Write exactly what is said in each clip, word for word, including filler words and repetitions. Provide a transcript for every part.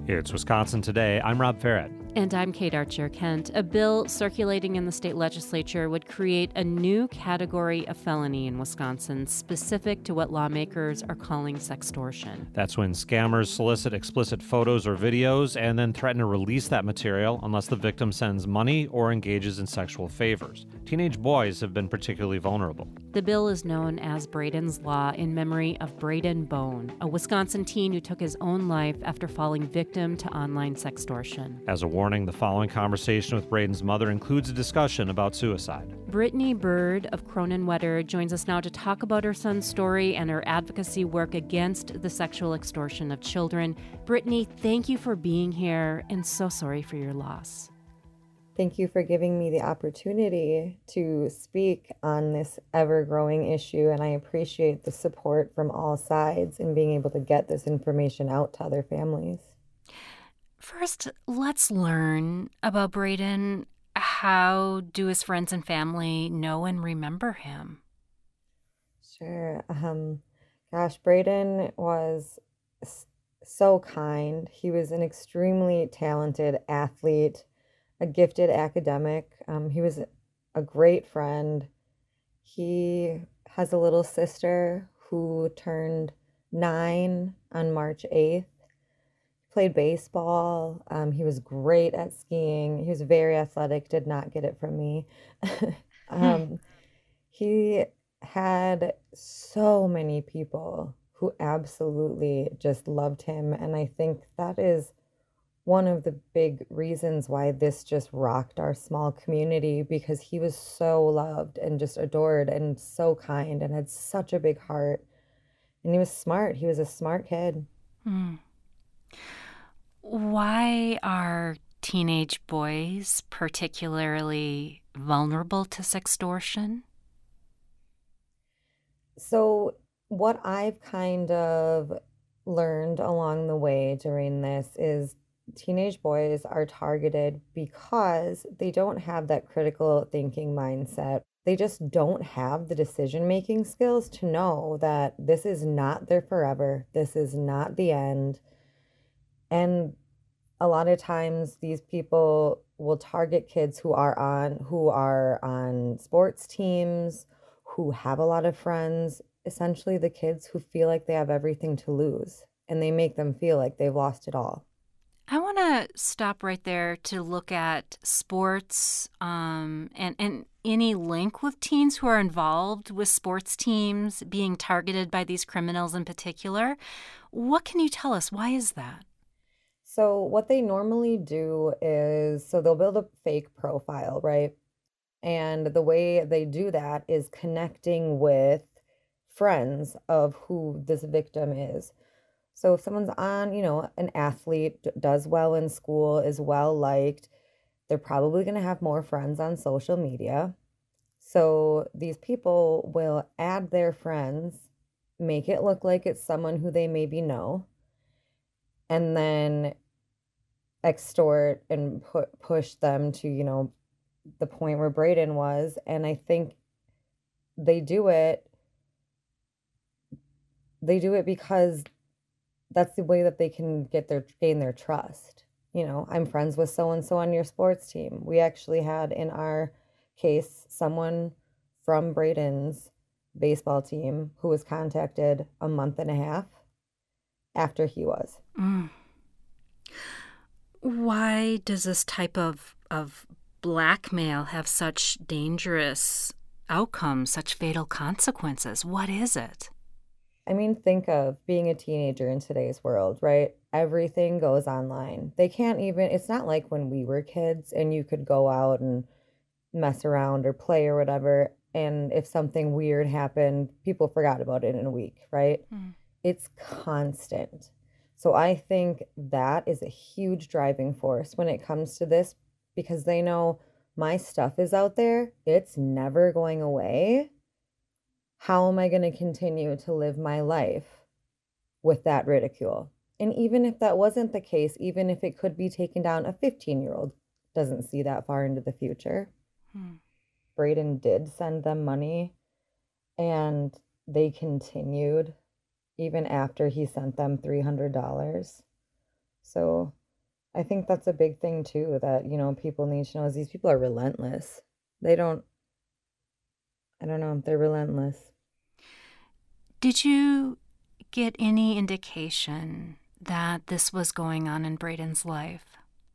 It's Wisconsin Today. I'm Rob Farrett. And I'm Kate Archer-Kent. A bill circulating in the state legislature would create a new category of felony in Wisconsin specific to what lawmakers are calling sextortion. That's when scammers solicit explicit photos or videos and then threaten to release that material unless the victim sends money or engages in sexual favors. Teenage boys have been particularly vulnerable. The bill is known as Braden's Law in memory of Braden Bone, a Wisconsin teen who took his own life after falling victim to online sextortion. As a warning, the following conversation with Braden's mother includes a discussion about suicide. Brittany Bird of Cronin-Wetter joins us now to talk about her son's story and her advocacy work against the sexual extortion of children. Brittany, thank you for being here, and so sorry for your loss. Thank you for giving me the opportunity to speak on this ever-growing issue, and I appreciate the support from all sides in being able to get this information out to other families. First, let's learn about Braden. How do his friends and family know and remember him? Sure. Um, gosh, Braden was so kind. He was an extremely talented athlete, a gifted academic. Um, he was a great friend. He has a little sister who turned nine on March eighth. Played baseball. Um, he was great at skiing. He was very athletic, did not get it from me. um, he had so many people who absolutely just loved him. And I think that is one of the big reasons why this just rocked our small community, because he was so loved and just adored and so kind and had such a big heart. And he was smart. He was a smart kid. Mm. Why are teenage boys particularly vulnerable to sextortion? So what I've kind of learned along the way during this is teenage boys are targeted because they don't have that critical thinking mindset. They just don't have the decision-making skills to know that this is not their forever. This is not the end. And a lot of times these people will target kids who are on who are on sports teams, who have a lot of friends, essentially the kids who feel like they have everything to lose, and they make them feel like they've lost it all. I want to stop right there to look at sports um, and, and any link with teens who are involved with sports teams being targeted by these criminals in particular. What can you tell us? Why is that? So what they normally do is, so they'll build a fake profile, right? And the way they do that is connecting with friends of who this victim is. So if someone's on, you know, an athlete, does well in school, is well liked, they're probably going to have more friends on social media. So these people will add their friends, make it look like it's someone who they maybe know, and then extort and pu- push them to, you know, the point where Braden was. And I think they do it, they do it because that's the way that they can get their, gain their trust. You know, I'm friends with so-and-so on your sports team. We actually had in our case, someone from Braden's baseball team who was contacted a month and a half after he was. Mm. Why does this type of of blackmail have such dangerous outcomes, such fatal consequences? What is it? I mean, think of being a teenager in today's world, right? Everything goes online. They can't even, it's not like when we were kids and you could go out and mess around or play or whatever. And if something weird happened, people forgot about it in a week, right? Mm. It's constant. So I think that is a huge driving force when it comes to this, because they know my stuff is out there. It's never going away. How am I going to continue to live my life with that ridicule? And even if that wasn't the case, even if it could be taken down, a fifteen-year-old doesn't see that far into the future. Hmm. Braden did send them money, and they continued even after he sent them three hundred dollars. So I think that's a big thing too that, you know, people need to know is these people are relentless. They don't, I don't know, they're relentless. Did you get any indication that this was going on in Braden's life?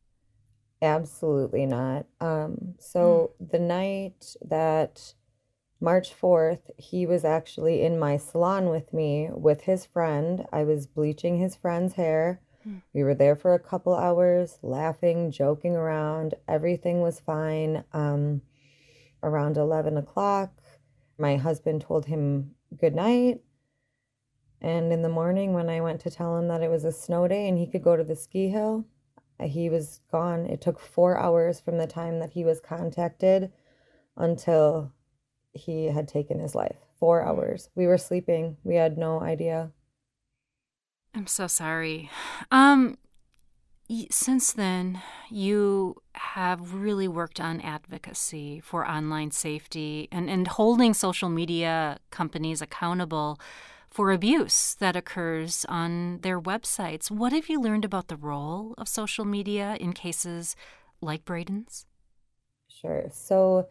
Absolutely not. Um, Mm. so the night that March fourth, he was actually in my salon with me with his friend. I was bleaching his friend's hair. Mm. We were there for a couple hours, laughing, joking around. Everything was fine. Um, around eleven o'clock, my husband told him good night. And in the morning, when I went to tell him that it was a snow day and he could go to the ski hill, uh, he was gone. It took four hours from the time that he was contacted until he had taken his life. Four hours. We were sleeping. We had no idea. I'm so sorry. Um, y- since then, you have really worked on advocacy for online safety and, and holding social media companies accountable for abuse that occurs on their websites. What have you learned about the role of social media in cases like Braden's? Sure. So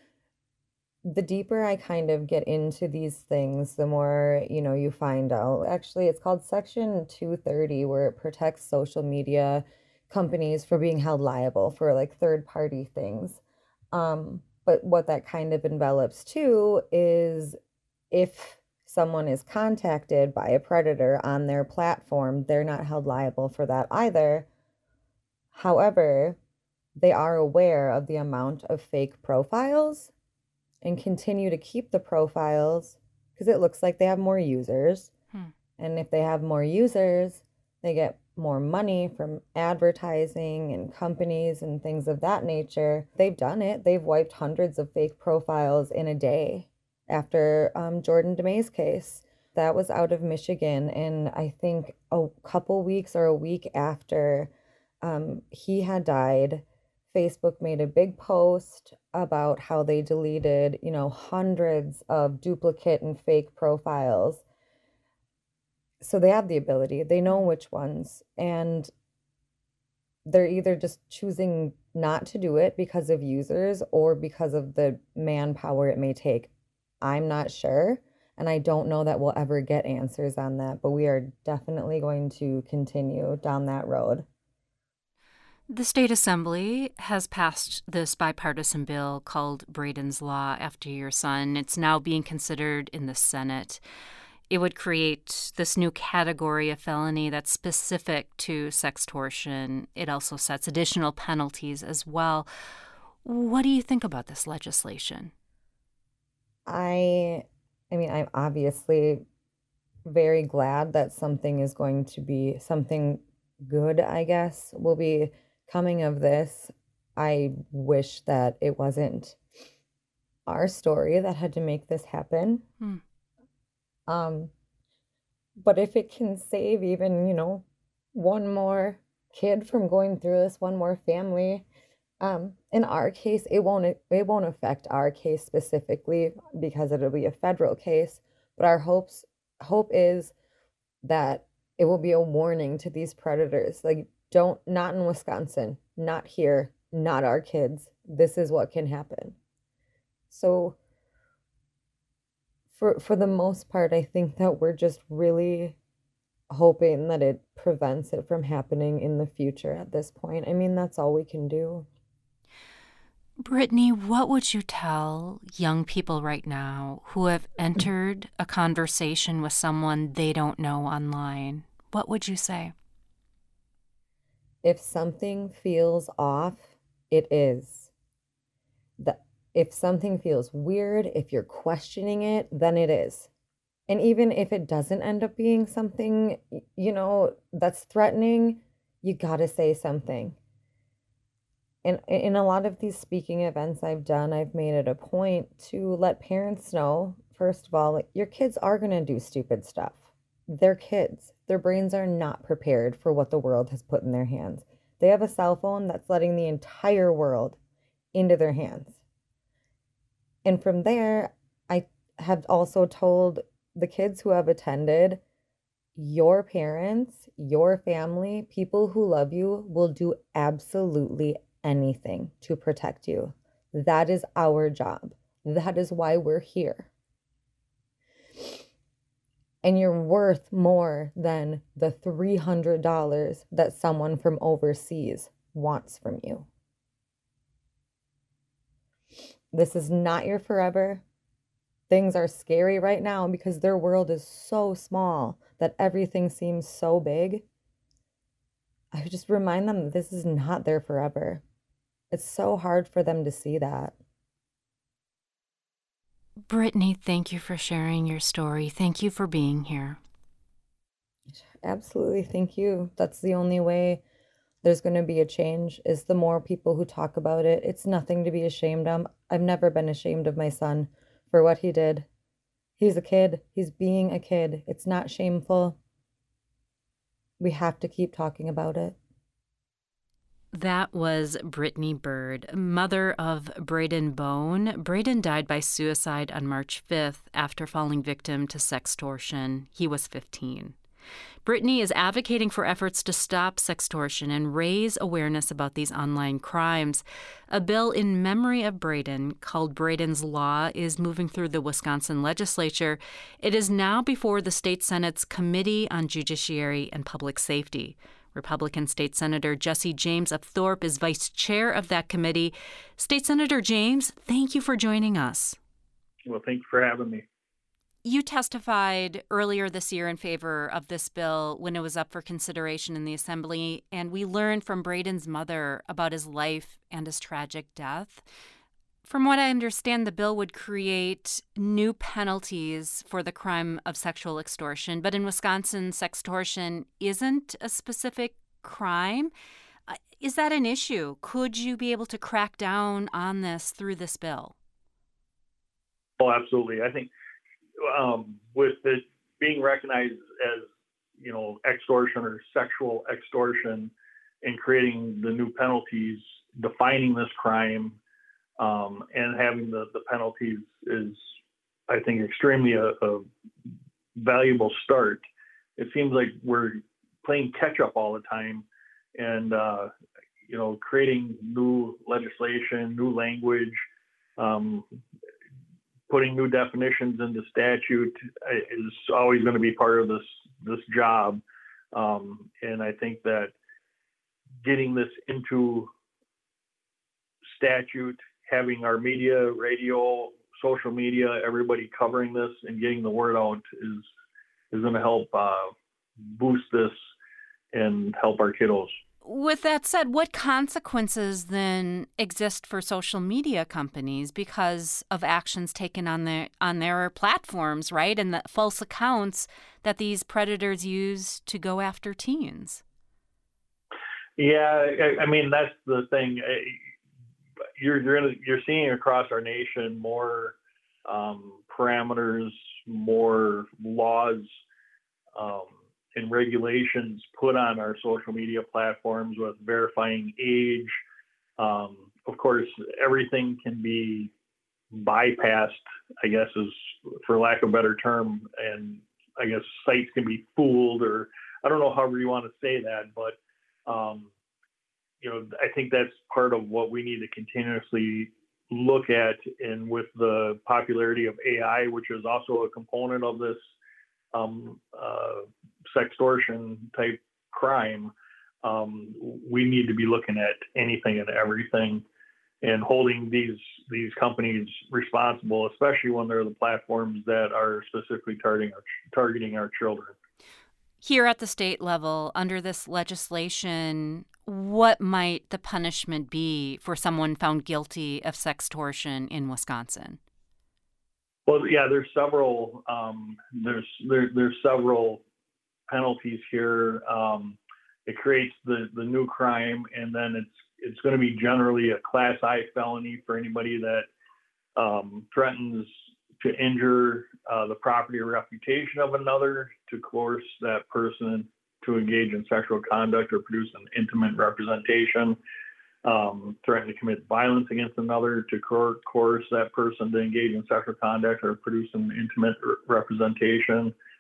the deeper I kind of get into these things, the more, you know, you find out. Actually, it's called Section two thirty, where it protects social media companies for being held liable for like third party things. Um, but what that kind of envelops too is if someone is contacted by a predator on their platform, they're not held liable for that either. However, they are aware of the amount of fake profiles and continue to keep the profiles because it looks like they have more users. Hmm. And if they have more users, they get more money from advertising and companies and things of that nature. They've done it. They've wiped hundreds of fake profiles in a day after um, Jordan DeMay's case. That was out of Michigan. And I think a couple weeks or a week after um, he had died, Facebook made a big post about how they deleted, you know, hundreds of duplicate and fake profiles. So they have the ability, they know which ones, and they're either just choosing not to do it because of users or because of the manpower it may take. I'm not sure, and I don't know that we'll ever get answers on that, but we are definitely going to continue down that road. The state assembly has passed this bipartisan bill called Braden's Law after your son. It's now being considered in the Senate. It would create this new category of felony that's specific to sextortion. It also sets additional penalties as well. What do you think about this legislation? I I mean, I'm obviously very glad that something is going to be something good, I guess, will be coming of this. I wish that it wasn't our story that had to make this happen. Hmm. Um, but if it can save even, you know, one more kid from going through this, one more family, um, in our case, it won't it won't affect our case specifically because it'll be a federal case. But our hopes hope is that it will be a warning to these predators. Like, don't, not in Wisconsin, not here, not our kids. This is what can happen. So for for the most part, I think that we're just really hoping that it prevents it from happening in the future at this point. I mean, that's all we can do. Brittany, what would you tell young people right now who have entered a conversation with someone they don't know online? What would you say? If something feels off, it is. That if something feels weird, if you're questioning it, then it is. And even if it doesn't end up being something, you know, that's threatening, you got to say something. And in a lot of these speaking events I've done, I've made it a point to let parents know, first of all, like, your kids are going to do stupid stuff. They're kids. Their brains are not prepared for what the world has put in their hands. They have a cell phone that's letting the entire world into their hands. And from there, I have also told the kids who have attended, Your parents, your family, people who love you will do absolutely anything to protect you. That is our job. That is why we're here. And you're worth more than the three hundred dollars that someone from overseas wants from you. This is not your forever. Things are scary right now because their world is so small that everything seems so big. I would just remind them that this is not their forever. It's so hard for them to see that. Brittany, thank you for sharing your story. Thank you for being here. Absolutely. Thank you. That's the only way there's going to be a change, is the more people who talk about it. It's nothing to be ashamed of. I've never been ashamed of my son for what he did. He's a kid. He's being a kid. It's not shameful. We have to keep talking about it. That was Brittany Bird, mother of Braden Bone. Braden died by suicide on March fifth after falling victim to sextortion. He was fifteen. Brittany is advocating for efforts to stop sextortion and raise awareness about these online crimes. A bill in memory of Braden, called Braden's Law, is moving through the Wisconsin legislature. It is now before the state Senate's Committee on Judiciary and Public Safety. Republican State Senator Jesse James of Thorpe is vice chair of that committee. State Senator James, thank you for joining us. Well, thank you for having me. You testified earlier this year in favor of this bill when it was up for consideration in the Assembly, and we learned from Braden's mother about his life and his tragic death. From what I understand, the bill would create new penalties for the crime of sexual extortion, but in Wisconsin, sextortion isn't a specific crime. Uh, Is that an issue? Could you be able to crack down on this through this bill? Oh, absolutely. I think um, with it being recognized as, you know, extortion or sexual extortion, and creating the new penalties, defining this crime, um, and having the, the penalties is, I think, extremely a, a valuable start. It seems like we're playing catch up all the time, and uh, you know, creating new legislation, new language, um, putting new definitions into statute is always going to be part of this this job. Um, and I think that getting this into statute, having our media, radio, social media, everybody covering this and getting the word out is is going to help uh, boost this and help our kiddos. With that said, what consequences then exist for social media companies because of actions taken on their on their platforms, right? And the false accounts that these predators use to go after teens? Yeah, I, I mean, that's the thing. You're you're, in, you're seeing across our nation more um, parameters, more laws, um, and regulations put on our social media platforms with verifying age. Um, of course, everything can be bypassed, I guess, is for lack of a better term, and I guess sites can be fooled, or I don't know however you want to say that, but um, you know, I think that's part of what we need to continuously look at. And with the popularity of A I, which is also a component of this um, uh, sextortion type crime, um, we need to be looking at anything and everything and holding these these companies responsible, especially when they're the platforms that are specifically targeting our, targeting our children. Here at the state level, under this legislation, what might the punishment be for someone found guilty of sextortion in Wisconsin? Well, yeah, there's several um, there's there, there's several penalties here. Um, it creates the, the new crime, and then it's it's going to be generally a class I felony for anybody that um, threatens to injure uh, the property or reputation of another, to coerce that person to engage in sexual conduct or produce an intimate representation, um, threaten to commit violence against another, to coer- coerce that person to engage in sexual conduct or produce an intimate re- representation.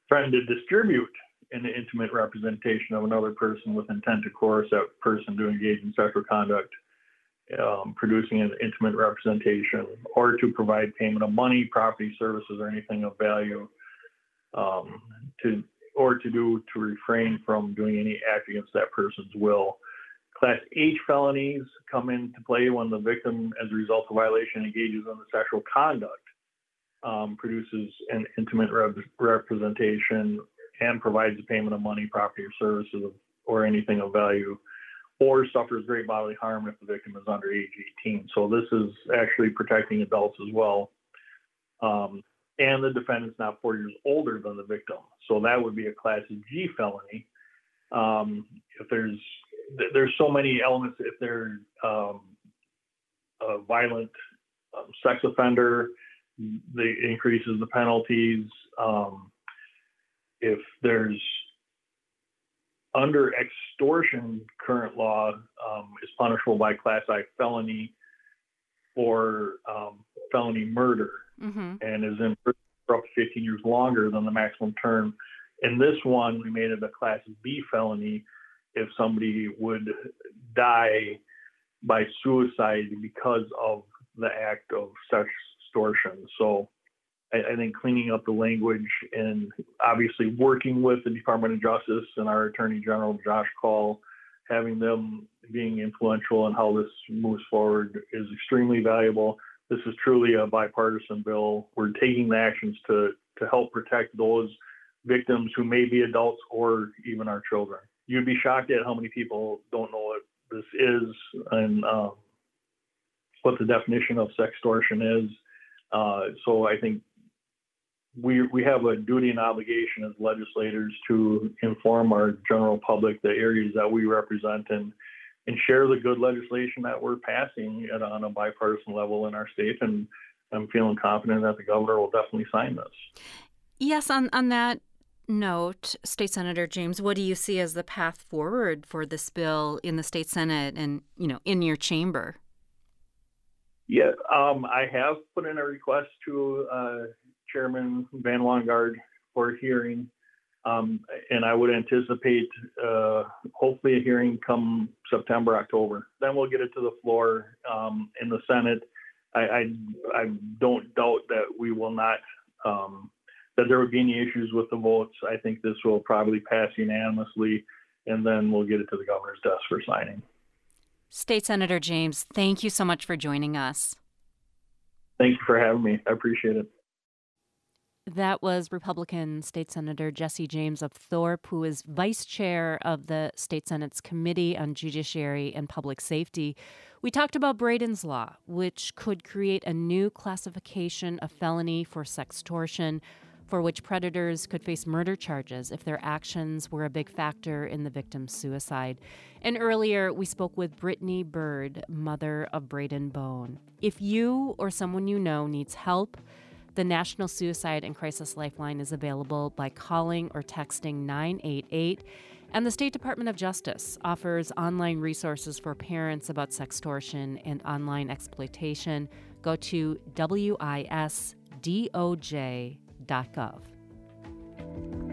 threaten to distribute an intimate representation of another person with intent to coerce that person to engage in sexual conduct, um, producing an intimate representation, or to provide payment of money, property, services, or anything of value, um, to or to do to refrain from doing any act against that person's will. Class H felonies come into play when the victim, as a result of violation, engages in the sexual conduct, um, produces an intimate rep- representation, and provides the payment of money, property, or services, or anything of value, or suffers great bodily harm if the victim is under age eighteen. So this is actually protecting adults as well. Um, and the defendant's not four years older than the victim. So that would be a Class G felony. Um, if there's, there's so many elements. If they're um, a violent um, sex offender, they increases the penalties. Um, if there's under extortion, current law um, is punishable by Class I felony or um, felony murder, mm-hmm. and is in prison for up to fifteen years longer than the maximum term. In this one, we made it a Class B felony if somebody would die by suicide because of the act of sex extortion. So I, I think cleaning up the language and obviously working with the Department of Justice and our Attorney General, Josh Call, having them being influential in how this moves forward is extremely valuable. This is truly a bipartisan bill. We're taking the actions to, to help protect those victims who may be adults or even our children. You'd be shocked at how many people don't know what this is and um, what the definition of sextortion is. Uh, so I think we we have a duty and obligation as legislators to inform our general public the areas that we represent and and share the good legislation that we're passing at, on a bipartisan level in our state. And I'm feeling confident that the governor will definitely sign this. Yes, on, on that note, State Senator James, what do you see as the path forward for this bill in the state Senate and, you know, in your chamber? Yeah, um, I have put in a request to uh, Chairman Van Wanggaard for a hearing, um, and I would anticipate uh, hopefully a hearing come September, October. Then we'll get it to the floor um, in the Senate. I, I, I don't doubt that we will not, um, that there would be any issues with the votes. I think this will probably pass unanimously, and then we'll get it to the governor's desk for signing. State Senator James, thank you so much for joining us. Thank you for having me. I appreciate it. That was Republican State Senator Jesse James of Thorpe, who is vice chair of the State Senate's Committee on Judiciary and Public Safety. We talked about Braden's Law, which could create a new classification of felony for sextortion, for which predators could face murder charges if their actions were a big factor in the victim's suicide. And earlier, we spoke with Brittany Bird, mother of Braden Bone. If you or someone you know needs help, the National Suicide and Crisis Lifeline is available by calling or texting nine eight eight. And the State Department of Justice offers online resources for parents about sextortion and online exploitation. Go to wisdoj dot gov.